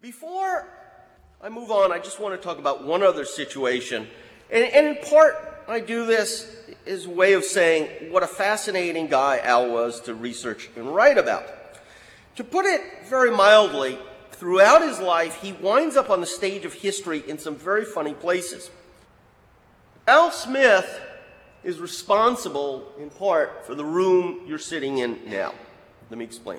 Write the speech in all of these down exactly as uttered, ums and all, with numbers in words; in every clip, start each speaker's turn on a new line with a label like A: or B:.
A: Before I move on, I just want to talk about one other situation. And, and in part, I do this as a way of saying what a fascinating guy Al was to research and write about. To put it very mildly, throughout his life, he winds up on the stage of history in some very funny places. Al Smith is responsible, in part, for the room you're sitting in now. Let me explain.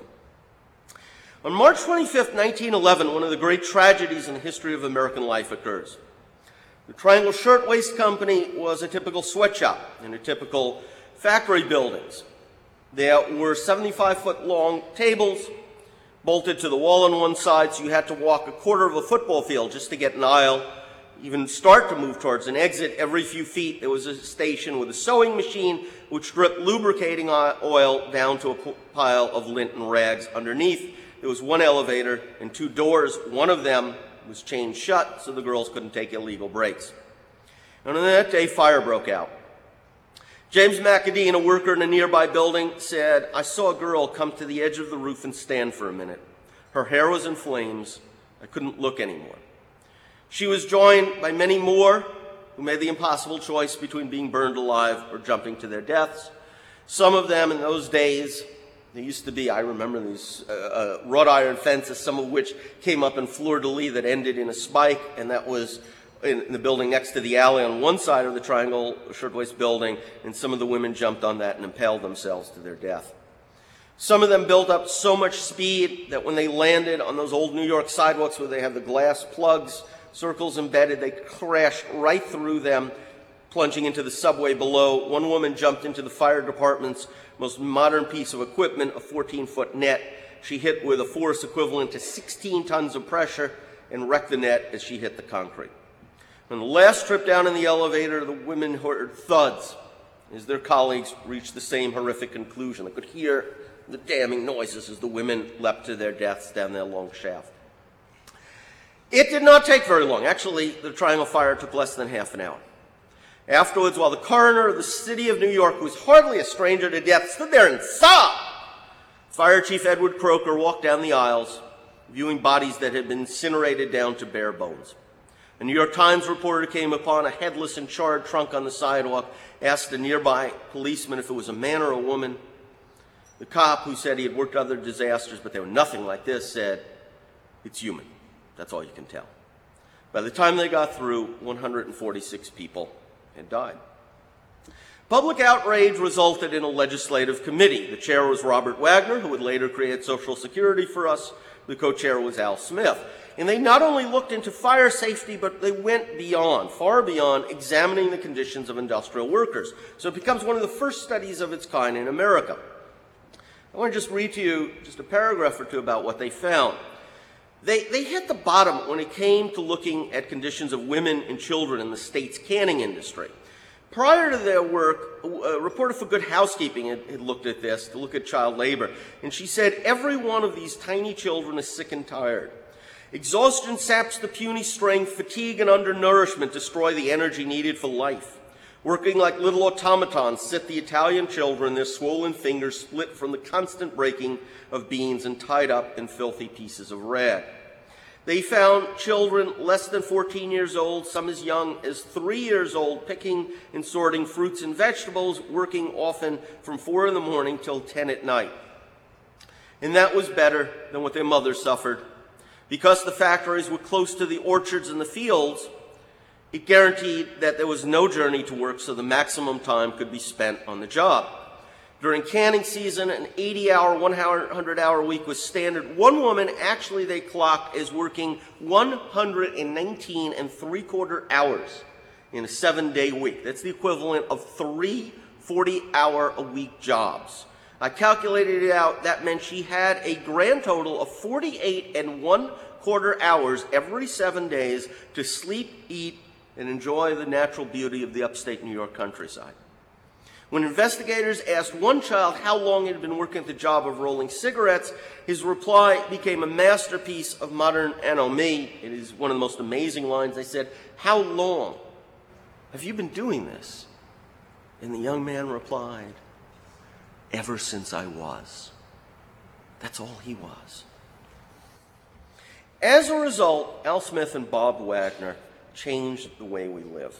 A: On March twenty-fifth, nineteen eleven, one of the great tragedies in the history of American life occurs. The Triangle Shirtwaist Company was a typical sweatshop in a typical factory buildings. There were seventy-five foot long tables bolted to the wall on one side, so you had to walk a quarter of a football field just to get an aisle, even start to move towards an exit. Every few feet there was a station with a sewing machine which dripped lubricating oil down to a pile of lint and rags underneath. There was one elevator and two doors. One of them was chained shut so the girls couldn't take illegal breaks. And on that day, fire broke out. James McAdeen, a worker in a nearby building, said, "I saw a girl come to the edge of the roof and stand for a minute. Her hair was in flames. I couldn't look anymore." She was joined by many more who made the impossible choice between being burned alive or jumping to their deaths. Some of them in those days, there used to be, I remember these uh, uh, wrought iron fences, some of which came up in fleur-de-lis that ended in a spike, and that was in, in the building next to the alley on one side of the Triangle Shirtwaist building, and some of the women jumped on that and impaled themselves to their death. Some of them built up so much speed that when they landed on those old New York sidewalks where they have the glass plugs, circles embedded, they crashed right through them, plunging into the subway below. One woman jumped into the fire department's most modern piece of equipment, a fourteen foot net. She hit with a force equivalent to sixteen tons of pressure and wrecked the net as she hit the concrete. On the last trip down in the elevator, the women heard thuds as their colleagues reached the same horrific conclusion. They could hear the damning noises as the women leapt to their deaths down that long shaft. It did not take very long. Actually, the Triangle fire took less than half an hour. Afterwards, while the coroner of the city of New York, who was hardly a stranger to death, stood there and sobbed, Fire Chief Edward Croker walked down the aisles, viewing bodies that had been incinerated down to bare bones. A New York Times reporter came upon a headless and charred trunk on the sidewalk, asked a nearby policeman if it was a man or a woman. The cop, who said he had worked other disasters, but they were nothing like this, said, "It's human. That's all you can tell." By the time they got through, one hundred forty-six people had died. Public outrage resulted in a legislative committee. The chair was Robert Wagner, who would later create Social Security for us. The co-chair was Al Smith. And they not only looked into fire safety, but they went beyond, far beyond, examining the conditions of industrial workers. So it becomes one of the first studies of its kind in America. I want to just read to you just a paragraph or two about what they found. They, they hit the bottom when it came to looking at conditions of women and children in the state's canning industry. Prior to their work, a reporter for Good Housekeeping had, had looked at this to look at child labor, and she said, "Every one of these tiny children is sick and tired. Exhaustion saps the puny strength, fatigue and undernourishment destroy the energy needed for life. Working like little automatons sit the Italian children, their swollen fingers split from the constant breaking of beans and tied up in filthy pieces of rag." They found children less than fourteen years old, some as young as three years old, picking and sorting fruits and vegetables, working often from four in the morning till ten at night. And that was better than what their mothers suffered. Because the factories were close to the orchards and the fields, it guaranteed that there was no journey to work, so the maximum time could be spent on the job. During canning season, an eighty hour, one hundred hour week was standard. One woman, actually they clocked as working one hundred nineteen and three quarter hours in a seven day week. That's the equivalent of three forty hour a week jobs. I calculated it out. That meant she had a grand total of forty-eight and one quarter hours every seven days to sleep, eat, and enjoy the natural beauty of the upstate New York countryside. When investigators asked one child how long he had been working at the job of rolling cigarettes, his reply became a masterpiece of modern anomie. It is one of the most amazing lines. They said, "How long have you been doing this?" And the young man replied, "Ever since I was." That's all he was. As a result, Al Smith and Bob Wagner changed the way we live.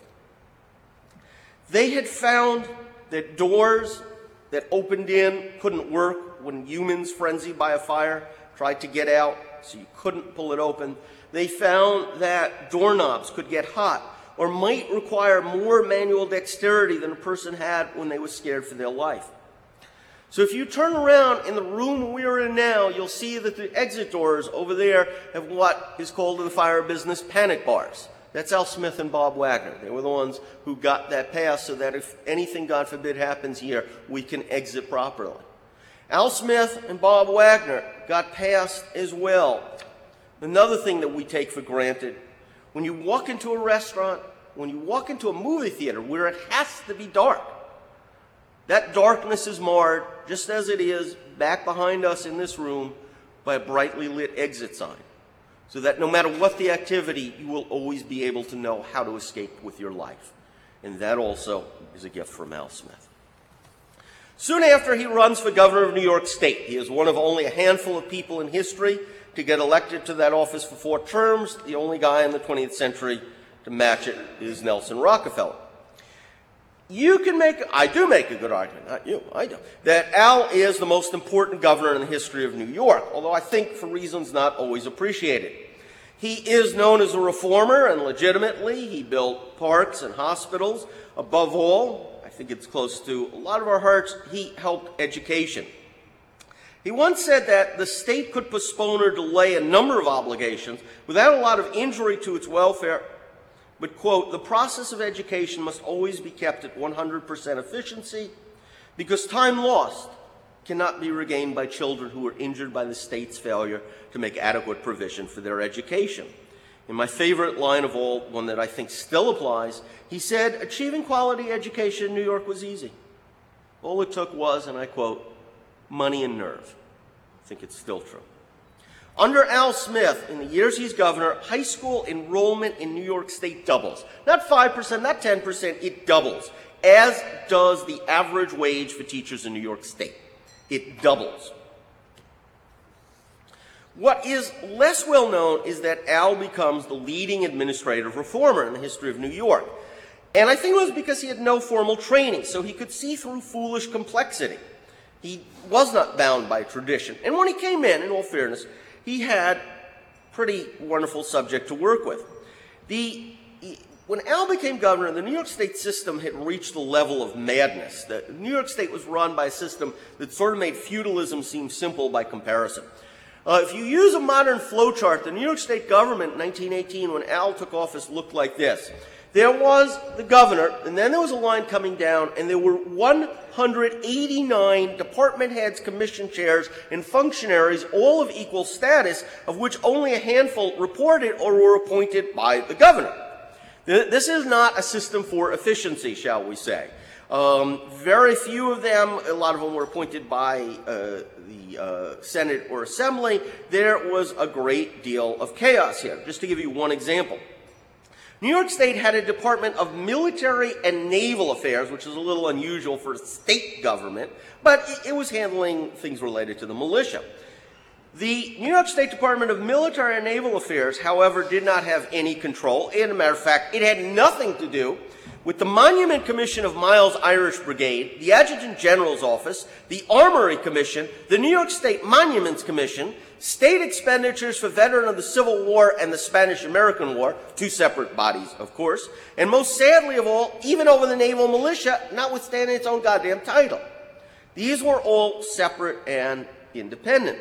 A: They had found that doors that opened in couldn't work when humans, frenzied by a fire, tried to get out, so you couldn't pull it open. They found that doorknobs could get hot or might require more manual dexterity than a person had when they were scared for their life. So if you turn around in the room we're in now, you'll see that the exit doors over there have what is called in the fire business panic bars. That's Al Smith and Bob Wagner. They were the ones who got that pass so that if anything, God forbid, happens here, we can exit properly. Al Smith and Bob Wagner got past as well. Another thing that we take for granted, when you walk into a restaurant, when you walk into a movie theater where it has to be dark, that darkness is marred, just as it is back behind us in this room, by a brightly lit exit sign, so that no matter what the activity, you will always be able to know how to escape with your life. And that also is a gift from Al Smith. Soon after, he runs for governor of New York State. He is one of only a handful of people in history to get elected to that office for four terms. The only guy in the twentieth century to match it is Nelson Rockefeller. You can make, I do make a good argument, not you, I do, that Al is the most important governor in the history of New York, although I think for reasons not always appreciated. He is known as a reformer, and legitimately he built parks and hospitals. Above all, I think it's close to a lot of our hearts, he helped education. He once said that the state could postpone or delay a number of obligations without a lot of injury to its welfare, but, quote, the process of education must always be kept at one hundred percent efficiency because time lost cannot be regained by children who are injured by the state's failure to make adequate provision for their education. In my favorite line of all, one that I think still applies, he said, achieving quality education in New York was easy. All it took was, and I quote, money and nerve. I think it's still true. Under Al Smith, in the years he's governor, high school enrollment in New York State doubles. Not five percent, not ten percent, it doubles, as does the average wage for teachers in New York State. It doubles. What is less well known is that Al becomes the leading administrative reformer in the history of New York. And I think it was because he had no formal training, so he could see through foolish complexity. He was not bound by tradition. And when he came in, in all fairness, he had pretty wonderful subject to work with. The, when Al became governor, the New York State system had reached the level of madness. The New York State was run by a system that sort of made feudalism seem simple by comparison. Uh, if you use a modern flowchart, the New York State government in nineteen eighteen, when Al took office, looked like this. There was the governor, and then there was a line coming down, and there were one hundred eighty-nine department heads, commission chairs, and functionaries, all of equal status, of which only a handful reported or were appointed by the governor. This is not a system for efficiency, shall we say. Um, very few of them, a lot of them were appointed by uh, the uh, Senate or Assembly. There was a great deal of chaos here. Just to give you one example. New York State had a Department of Military and Naval Affairs, which is a little unusual for a state government, but it, it was handling things related to the militia. The New York State Department of Military and Naval Affairs, however, did not have any control. And, as a matter of fact, it had nothing to do with the Monument Commission of Miles Irish Brigade, the Adjutant General's Office, the Armory Commission, the New York State Monuments Commission, state expenditures for veterans of the Civil War and the Spanish-American War, two separate bodies, of course, and most sadly of all, even over the naval militia, notwithstanding its own goddamn title. These were all separate and independent.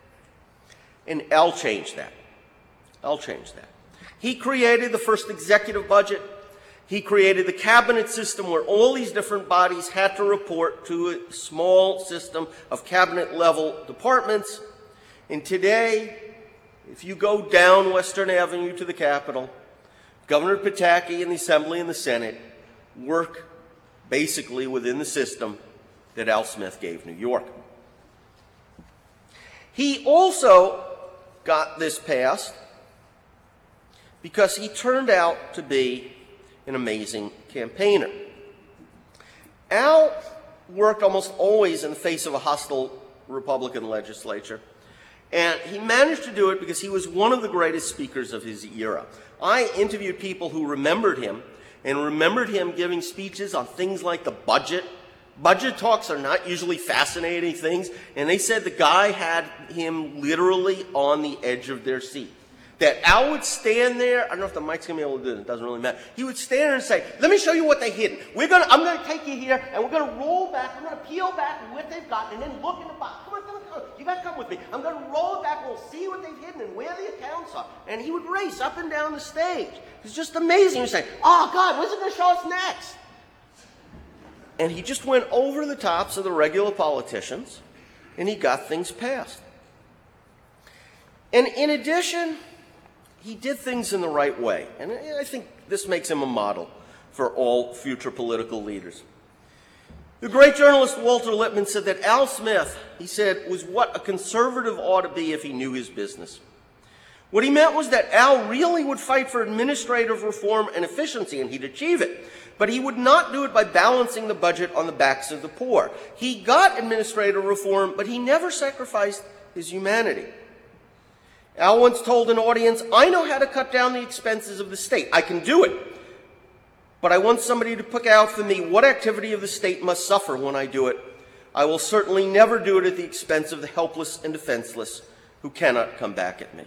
A: And Al changed that. Al changed that. He created the first executive budget. He created the cabinet system where all these different bodies had to report to a small system of cabinet-level departments. And today, if you go down Western Avenue to the Capitol, Governor Pataki and the Assembly and the Senate work basically within the system that Al Smith gave New York. He also got this passed because he turned out to be an amazing campaigner. Al worked almost always in the face of a hostile Republican legislature. And he managed to do it because he was one of the greatest speakers of his era. I interviewed people who remembered him and remembered him giving speeches on things like the budget. Budget talks are not usually fascinating things, and they said the guy had him literally on the edge of their seat. That Al would stand there, I don't know if the mic's going to be able to do it, it doesn't really matter. He would stand there and say, let me show you what they hidden. We're gonna, I'm going to take you here, and we're going to roll back, I'm going to peel back what they've got, and then look in the box. Come on, come on, come on. You got to come with me. I'm going to roll it back, we'll see what they've hidden and where the accounts are. And he would race up and down the stage. It's just amazing. He'd say, oh, God, what's it going to show us next? And he just went over the tops of the regular politicians, and he got things passed. And in addition, he did things in the right way. And I think this makes him a model for all future political leaders. The great journalist Walter Lippmann said that Al Smith, he said, was what a conservative ought to be if he knew his business. What he meant was that Al really would fight for administrative reform and efficiency, and he'd achieve it. But he would not do it by balancing the budget on the backs of the poor. He got administrative reform, but he never sacrificed his humanity. Al once told an audience, I know how to cut down the expenses of the state. I can do it. But I want somebody to pick out for me what activity of the state must suffer when I do it. I will certainly never do it at the expense of the helpless and defenseless who cannot come back at me.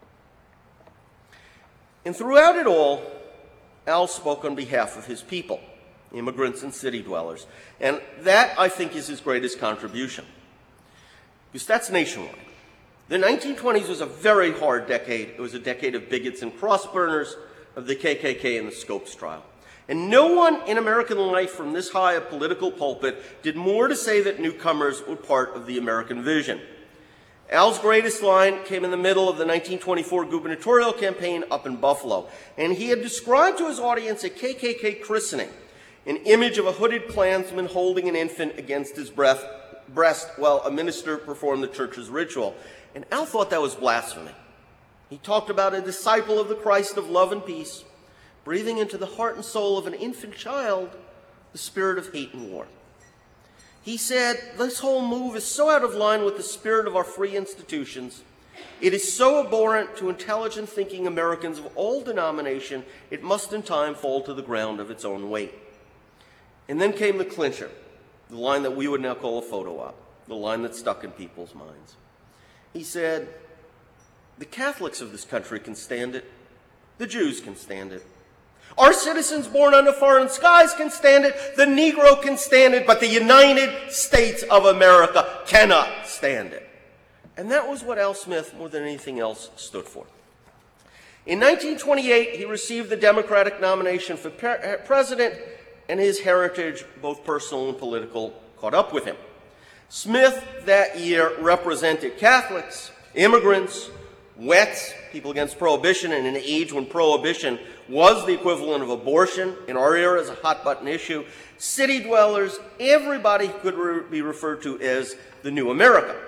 A: And throughout it all, Al spoke on behalf of his people, immigrants and city dwellers. And that, I think, is his greatest contribution. Because that's nationwide. The nineteen twenties was a very hard decade. It was a decade of bigots and cross-burners, of the K K K and the Scopes trial. And no one in American life from this high a political pulpit did more to say that newcomers were part of the American vision. Al's greatest line came in the middle of the nineteen twenty-four gubernatorial campaign up in Buffalo. And he had described to his audience a K K K christening, an image of a hooded Klansman holding an infant against his breath, breast while a minister performed the church's ritual. And Al thought that was blasphemy. He talked about a disciple of the Christ of love and peace, breathing into the heart and soul of an infant child the spirit of hate and war. He said, this whole move is so out of line with the spirit of our free institutions. It is so abhorrent to intelligent thinking Americans of all denomination, it must in time fall to the ground of its own weight. And then came the clincher, the line that we would now call a photo op, the line that stuck in people's minds. He said, the Catholics of this country can stand it. The Jews can stand it. Our citizens born under foreign skies can stand it. The Negro can stand it. But the United States of America cannot stand it. And that was what Al Smith, more than anything else, stood for. In nineteen twenty-eight, he received the Democratic nomination for president, and his heritage, both personal and political, caught up with him. Smith that year represented Catholics, immigrants, wets, people against prohibition, in an age when prohibition was the equivalent of abortion, in our era as a hot-button issue, city dwellers, everybody could re- be referred to as the New America.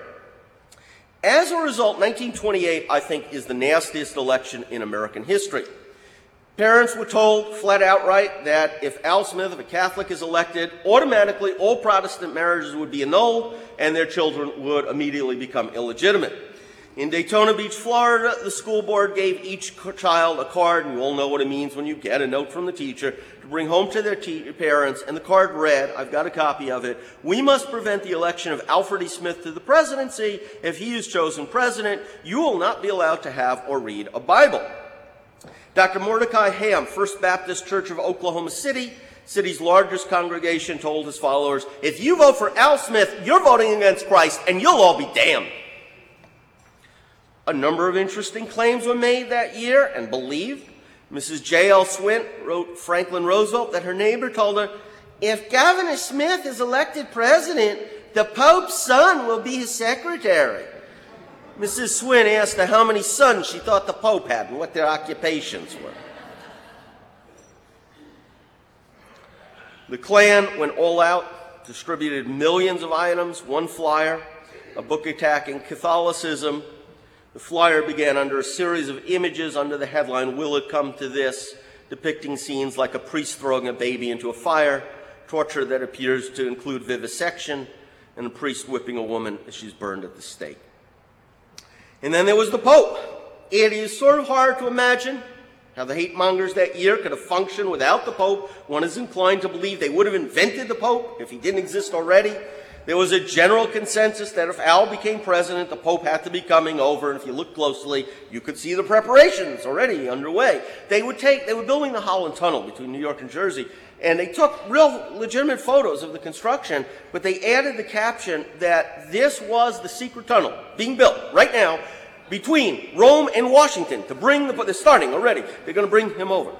A: As a result, nineteen twenty-eight, I think, is the nastiest election in American history. Parents were told flat outright that if Al Smith, if a Catholic, is elected, automatically all Protestant marriages would be annulled and their children would immediately become illegitimate. In Daytona Beach, Florida, the school board gave each child a card, and you all know what it means when you get a note from the teacher, to bring home to their te- parents, and the card read, I've got a copy of it, we must prevent the election of Alfred E. Smith to the presidency. If he is chosen president, you will not be allowed to have or read a Bible. Doctor Mordecai Ham, First Baptist Church of Oklahoma City, city's largest congregation, told his followers, if you vote for Al Smith, you're voting against Christ, and you'll all be damned. A number of interesting claims were made that year and believed. Missus J L Swint wrote Franklin Roosevelt that her neighbor told her, if Governor Smith is elected president, the Pope's son will be his secretary. Missus Swint asked her how many sons she thought the Pope had and what their occupations were. The Klan went all out, distributed millions of items, one flyer, a book attacking Catholicism. The flyer began under a series of images under the headline, Will It Come to This?, depicting scenes like a priest throwing a baby into a fire, torture that appears to include vivisection, and a priest whipping a woman as she's burned at the stake. And then there was the Pope. It is sort of hard to imagine how the hate mongers that year could have functioned without the Pope. One is inclined to believe they would have invented the Pope if he didn't exist already. There was a general consensus that if Al became president, the Pope had to be coming over. And if you look closely, you could see the preparations already underway. They would take, they were building the Holland Tunnel between New York and Jersey. And they took real legitimate photos of the construction, but they added the caption that this was the secret tunnel being built right now between Rome and Washington to bring the, they're starting already, they're going to bring him over.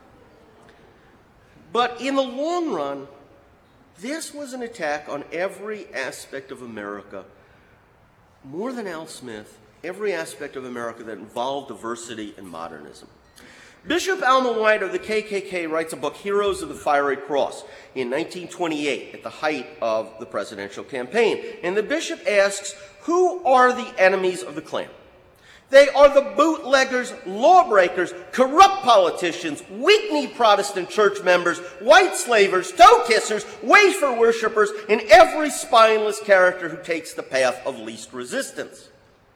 A: But in the long run, this was an attack on every aspect of America, more than Al Smith, every aspect of America that involved diversity and modernism. Bishop Alma White of the K K K writes a book, Heroes of the Fiery Cross, in nineteen twenty-eight, at the height of the presidential campaign. And the bishop asks, who are the enemies of the Klan? They are the bootleggers, lawbreakers, corrupt politicians, weak-kneed Protestant church members, white slavers, toe kissers, wafer worshippers, and every spineless character who takes the path of least resistance.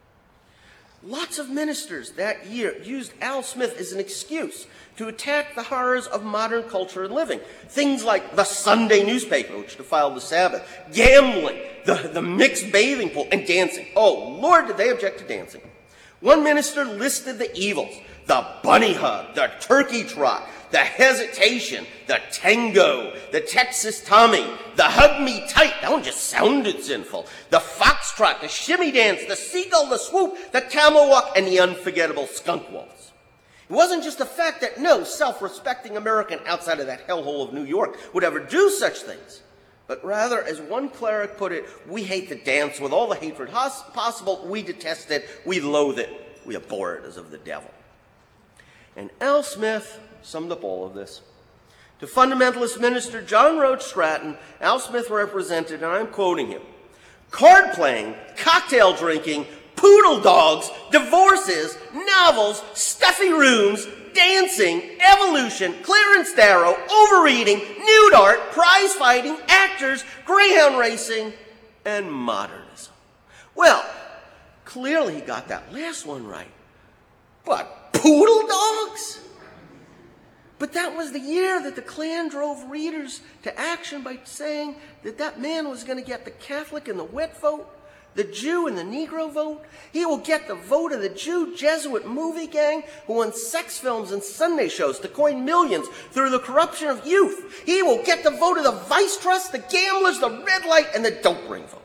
A: Lots of ministers that year used Al Smith as an excuse to attack the horrors of modern culture and living. Things like the Sunday newspaper, which defiled the Sabbath, gambling, the, the mixed bathing pool, and dancing. Oh, Lord, did they object to dancing. One minister listed the evils: the bunny hug, the turkey trot, the hesitation, the tango, the Texas Tommy, the hug me tight, that one just sounded sinful, the foxtrot, the shimmy dance, the seagull, the swoop, the camel walk, and the unforgettable skunk waltz. It wasn't just the fact that no self-respecting American outside of that hellhole of New York would ever do such things, but rather, as one cleric put it, we hate the dance with all the hatred possible, we detest it, we loathe it, we abhor it as of the devil. And Al Smith summed up all of this. To fundamentalist minister John Roach Stratton, Al Smith represented, and I'm quoting him, card playing, cocktail drinking, poodle dogs, divorces, novels, stuffy rooms, dancing, evolution, Clarence Darrow, overeating, nude art, prize fighting, actors, greyhound racing, and modernism. Well, clearly he got that last one right. But poodle dogs? But that was the year that the Klan drove readers to action by saying that that man was going to get the Catholic and the wet vote, the Jew and the Negro vote. He will get the vote of the Jew Jesuit movie gang who won sex films and Sunday shows to coin millions through the corruption of youth. He will get the vote of the Vice Trust, the gamblers, the red light, and the don't bring vote.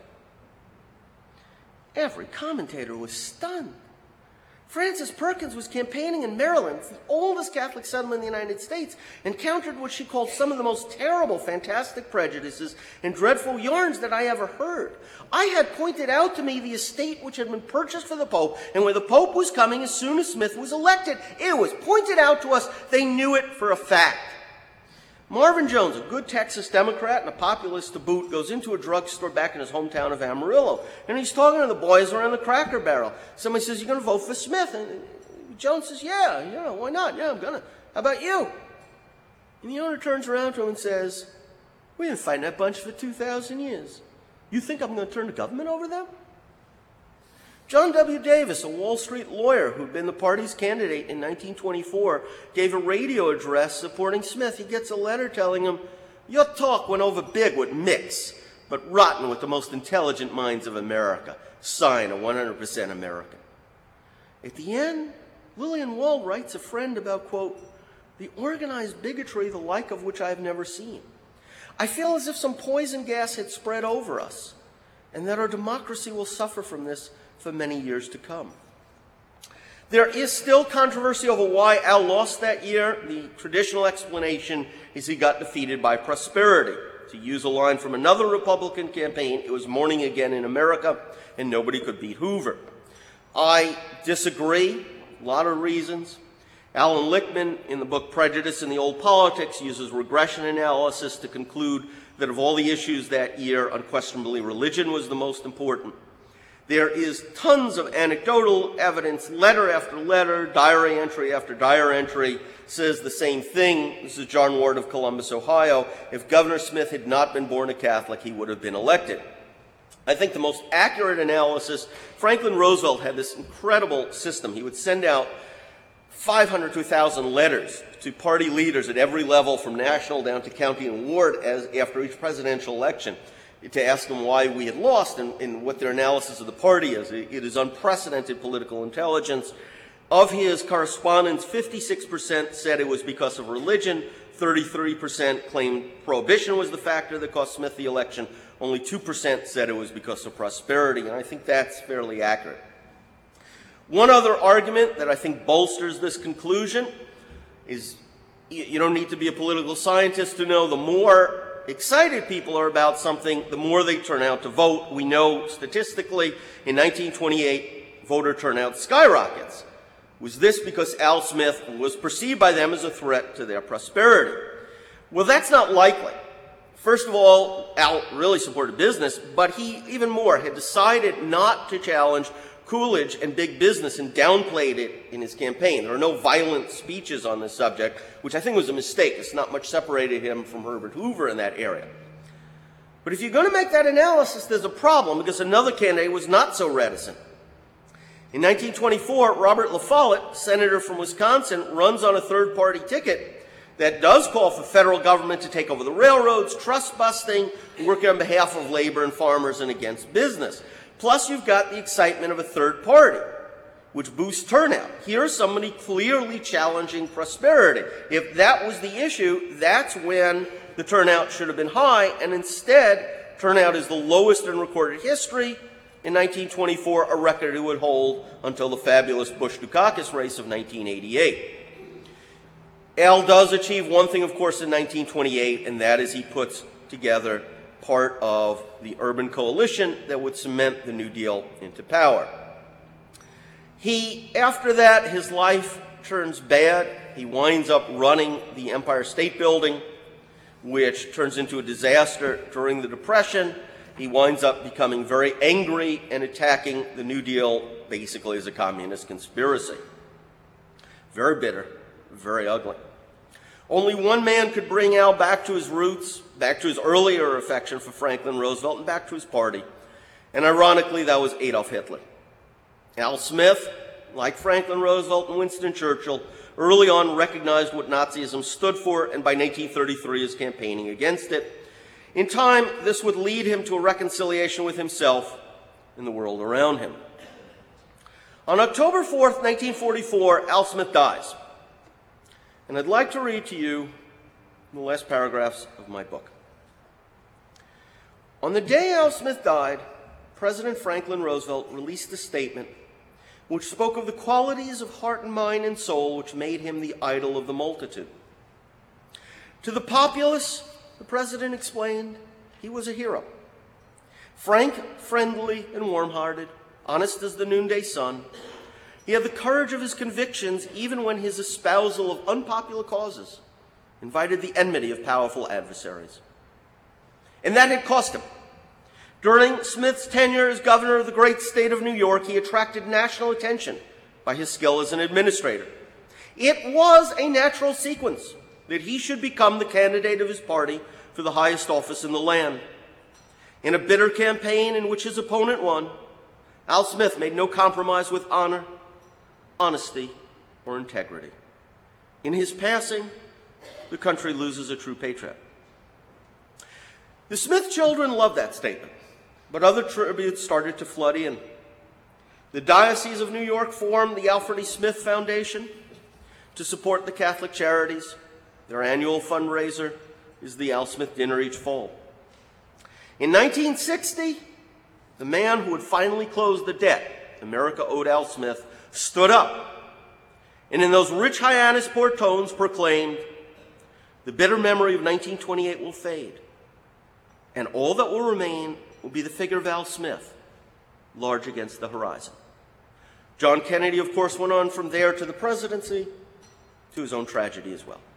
A: Every commentator was stunned. Frances Perkins was campaigning in Maryland, the oldest Catholic settlement in the United States, and countered what she called some of the most terrible, fantastic prejudices and dreadful yarns that I ever heard. I had pointed out to me the estate which had been purchased for the Pope, and where the Pope was coming as soon as Smith was elected. It was pointed out to us. They knew it for a fact. Marvin Jones, a good Texas Democrat and a populist to boot, goes into a drugstore back in his hometown of Amarillo, and he's talking to the boys around the Cracker Barrel. Somebody says, "You're going to vote for Smith?" And Jones says, yeah, yeah, why not? Yeah, I'm going to. How about you? And the owner turns around to him and says, "We've been fighting that bunch for two thousand years. You think I'm going to turn the government over them?" John W. Davis, a Wall Street lawyer who'd been the party's candidate in nineteen twenty-four, gave a radio address supporting Smith. He gets a letter telling him, "Your talk went over big with mix, but rotten with the most intelligent minds of America. Sign, a one hundred percent American." At the end, Lillian Wald writes a friend about, quote, "the organized bigotry the like of which I have never seen. I feel as if some poison gas had spread over us, and that our democracy will suffer from this for many years to come." There is still controversy over why Al lost that year. The traditional explanation is he got defeated by prosperity. To use a line from another Republican campaign, it was morning again in America, and nobody could beat Hoover. I disagree, a lot of reasons. Alan Lichtman, in the book Prejudice in the Old Politics, uses regression analysis to conclude that of all the issues that year, unquestionably religion was the most important. There is tons of anecdotal evidence, letter after letter, diary entry after diary entry says the same thing. This is John Ward of Columbus, Ohio. If Governor Smith had not been born a Catholic, he would have been elected. I think the most accurate analysis, Franklin Roosevelt had this incredible system. He would send out five hundred to one thousand letters to party leaders at every level, from national down to county and ward, as after each presidential election, to ask them why we had lost and, and what their analysis of the party is. It, it is unprecedented political intelligence. Of his correspondence, fifty-six percent said it was because of religion, thirty-three percent claimed prohibition was the factor that cost Smith the election, only two percent said it was because of prosperity, and I think that's fairly accurate. One other argument that I think bolsters this conclusion is you don't need to be a political scientist to know the more excited people are about something, the more they turn out to vote. We know statistically in nineteen twenty-eight, voter turnout skyrockets. Was this because Al Smith was perceived by them as a threat to their prosperity? Well, that's not likely. First of all, Al really supported business, but he, even more, had decided not to challenge Coolidge and big business and downplayed it in his campaign. There are no violent speeches on this subject, which I think was a mistake. It's not much separated him from Herbert Hoover in that area. But if you're going to make that analysis, there's a problem, because another candidate was not so reticent. In nineteen twenty-four, Robert La Follette, senator from Wisconsin, runs on a third-party ticket that does call for federal government to take over the railroads, trust busting, working on behalf of labor and farmers and against business. Plus, you've got the excitement of a third party, which boosts turnout. Here's somebody clearly challenging prosperity. If that was the issue, that's when the turnout should have been high, and instead, turnout is the lowest in recorded history. In nineteen twenty-four, a record it would hold until the fabulous Bush-Dukakis race of nineteen eighty-eight. Al does achieve one thing, of course, in nineteen twenty-eight, and that is he puts together part of the urban coalition that would cement the New Deal into power. He, after that, his life turns bad. He winds up running the Empire State Building, which turns into a disaster during the Depression. He winds up becoming very angry and attacking the New Deal basically as a communist conspiracy. Very bitter, very ugly. Only one man could bring Al back to his roots, back to his earlier affection for Franklin Roosevelt, and back to his party. And ironically, that was Adolf Hitler. Al Smith, like Franklin Roosevelt and Winston Churchill, early on recognized what Nazism stood for, and by nineteen thirty-three is campaigning against it. In time, this would lead him to a reconciliation with himself and the world around him. On October fourth, nineteen forty-four, Al Smith dies. And I'd like to read to you the last paragraphs of my book. On the day Al Smith died, President Franklin Roosevelt released a statement which spoke of the qualities of heart and mind and soul which made him the idol of the multitude. To the populace, the president explained, he was a hero. Frank, friendly, and warm-hearted, honest as the noonday sun, he had the courage of his convictions even when his espousal of unpopular causes invited the enmity of powerful adversaries. And that had cost him. During Smith's tenure as governor of the great state of New York, he attracted national attention by his skill as an administrator. It was a natural sequence that he should become the candidate of his party for the highest office in the land. In a bitter campaign in which his opponent won, Al Smith made no compromise with honor, honesty, or integrity. In his passing, the country loses a true patriot. The Smith children loved that statement, but other tributes started to flood in. The Diocese of New York formed the Alfred E. Smith Foundation to support the Catholic Charities. Their annual fundraiser is the Al Smith Dinner each fall. In nineteen sixty, the man who had finally closed the debt America owed Al Smith stood up, and in those rich Hyannisport tones proclaimed, "The bitter memory of nineteen twenty-eight will fade, and all that will remain will be the figure of Al Smith, large against the horizon." John Kennedy, of course, went on from there to the presidency, to his own tragedy as well.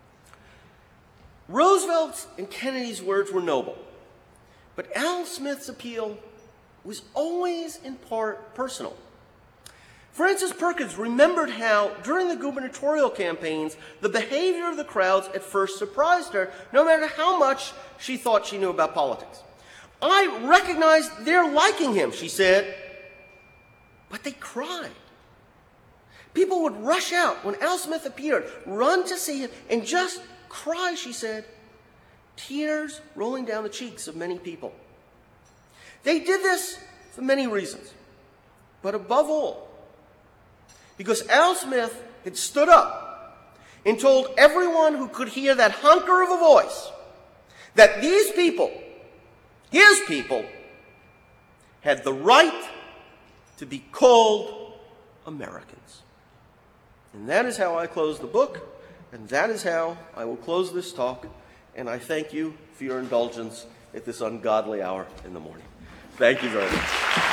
A: Roosevelt's and Kennedy's words were noble, but Al Smith's appeal was always in part personal. Frances Perkins remembered how, during the gubernatorial campaigns, the behavior of the crowds at first surprised her, no matter how much she thought she knew about politics. I recognize they're liking him, she said, but they cried. People would rush out when Al Smith appeared, run to see him, and just cry, she said, tears rolling down the cheeks of many people. They did this for many reasons, but above all, because Al Smith had stood up and told everyone who could hear that hunker of a voice that these people, his people, had the right to be called Americans. And that is how I close the book, and that is how I will close this talk, and I thank you for your indulgence at this ungodly hour in the morning. Thank you very much.